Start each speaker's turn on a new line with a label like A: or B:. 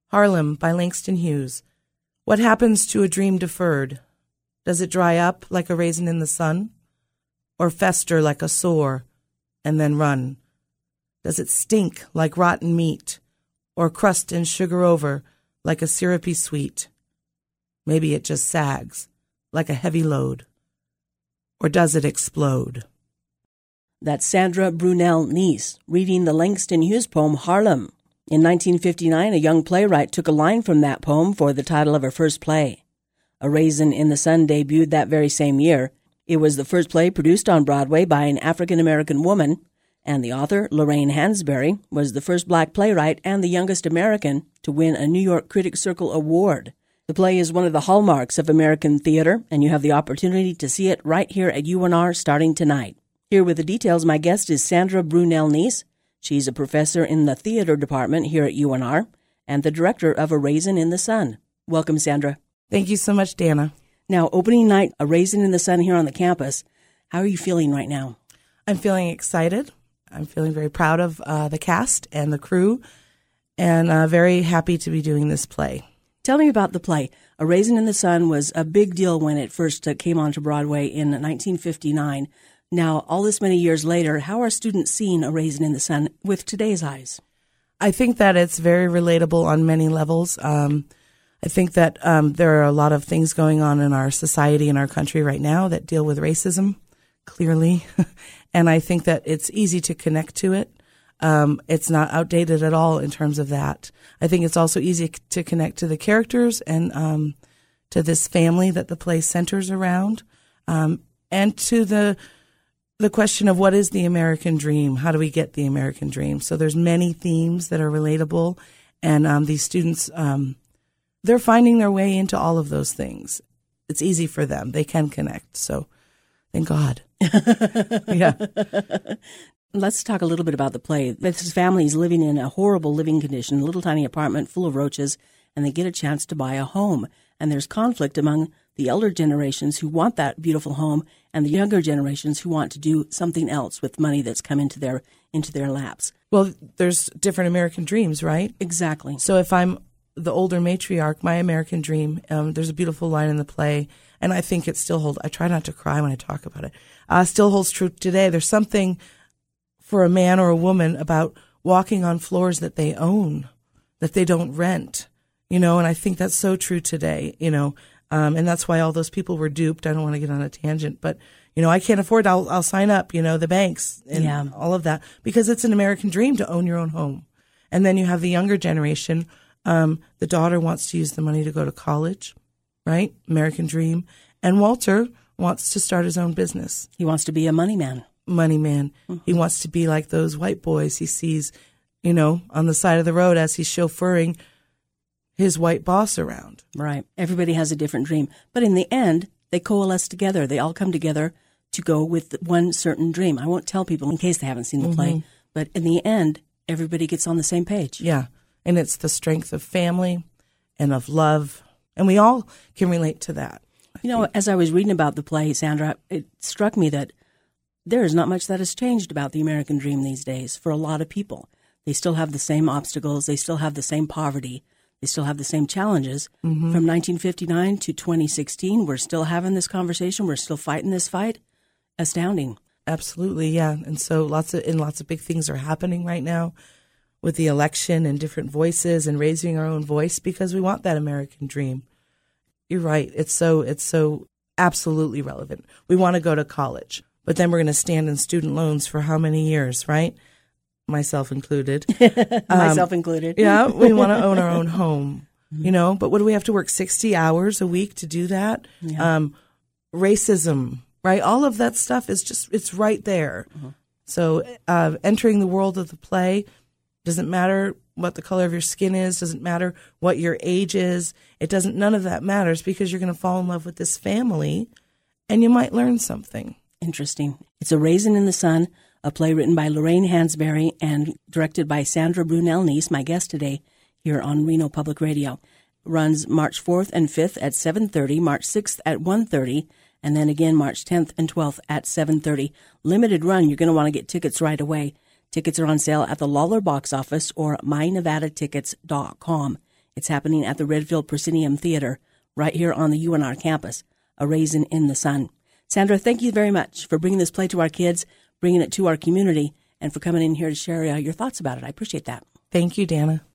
A: Harlem by Langston Hughes. What happens to a dream deferred? Does it dry up like a raisin in the sun? Or fester like a sore and then run? Does it stink like rotten meat? Or crust and sugar over like a syrupy sweet? Maybe it just sags like a heavy load. Or does it explode?
B: That's Sandra Brunel-Nice reading the Langston Hughes poem Harlem. In 1959, a young playwright took a line from that poem for the title of her first play. A Raisin in the Sun debuted that very same year. It was the first play produced on Broadway by an African-American woman, and the author, Lorraine Hansberry, was the first black playwright and the youngest American to win a New York Critics Circle Award. The play is one of the hallmarks of American theater, and you have the opportunity to see it right here at UNR starting tonight. Here with the details, my guest is Sandra Brunel-Nice. She's a professor in the theater department here at UNR and the director of A Raisin in the Sun. Welcome, Sandra.
A: Thank you so much, Dana.
B: Now, opening night, A Raisin in the Sun here on the campus. How are you feeling right now?
A: I'm feeling excited. I'm feeling very proud of the cast and the crew, and very happy to be doing this play.
B: Tell me about the play. A Raisin in the Sun was a big deal when it first came onto Broadway in 1959. Now, all this many years later, how are students seeing A Raisin in the Sun with today's eyes?
A: I think that it's very relatable on many levels. I think that there are a lot of things going on in our society and our country right now that deal with racism, clearly. And I think that it's easy to connect to it. It's not outdated at all in terms of that. I think it's also easy to connect to the characters and to this family that the play centers around, and to the question of what is the American dream? How do we get the American dream? So there's many themes that are relatable, and these students, they're finding their way into all of those things. It's easy for them. They can connect. So thank God. Yeah.
B: Let's talk a little bit about the play. This family is living in a horrible living condition, a little tiny apartment full of roaches, and they get a chance to buy a home. And there's conflict among the elder generations who want that beautiful home and the younger generations who want to do something else with money that's come into their laps.
A: Well, there's different American dreams, right?
B: Exactly.
A: So if I'm the older matriarch, my American dream, there's a beautiful line in the play, and I think it still holds. I try not to cry when I talk about it. Still holds true today. There's something for a man or a woman about walking on floors that they own, that they don't rent, and I think that's so true today, and that's why all those people were duped. I don't want to get on a tangent, but, I can't afford, I'll sign up, the banks and all of that, because it's an American dream to own your own home. And then you have the younger generation. The daughter wants to use the money to go to college, right? American dream. And Walter wants to start his own business.
B: He wants to be a money man.
A: Mm-hmm. He wants to be like those white boys he sees, on the side of the road as he's chauffeuring his white boss around.
B: Right. Everybody has a different dream. But in the end, they coalesce together. They all come together to go with one certain dream. I won't tell people in case they haven't seen the play, but in the end, everybody gets on the same page.
A: Yeah. And it's the strength of family and of love. And we all can relate to that.
B: As I was reading about the play, Sandra, it struck me that there is not much that has changed about the American dream these days for a lot of people. They still have the same obstacles. They still have the same poverty. They still have the same challenges. From 1959 to 2016, we're still having this conversation. We're still fighting this fight. Astounding.
A: Absolutely, yeah. And so lots of big things are happening right now with the election and different voices and raising our own voice because we want that American dream. You're right. It's so absolutely relevant. We want to go to college, but then we're going to stand in student loans for how many years, right? Myself included.
B: Myself included.
A: Yeah, we want to own our own home, but what do we have to work 60 hours a week to do that? Yeah. Racism, right? All of that stuff is it's right there. So entering the world of the play doesn't matter what the color of your skin is, doesn't matter what your age is. None of that matters because you're going to fall in love with this family and you might learn something.
B: Interesting. It's A Raisin in the Sun, a play written by Lorraine Hansberry and directed by Sandra Brunel-Nice, my guest today here on Reno Public Radio. Runs March 4th and 5th at 7:30, March 6th at 1:30, and then again March 10th and 12th at 7:30. Limited run. You're going to want to get tickets right away. Tickets are on sale at the Lawler box office or mynevadatickets.com. It's happening at the Redfield Proscenium Theater right here on the UNR campus, A Raisin in the Sun. Sandra, thank you very much for bringing this play to our kids, bringing it to our community, and for coming in here to share your thoughts about it. I appreciate that.
A: Thank you, Dana.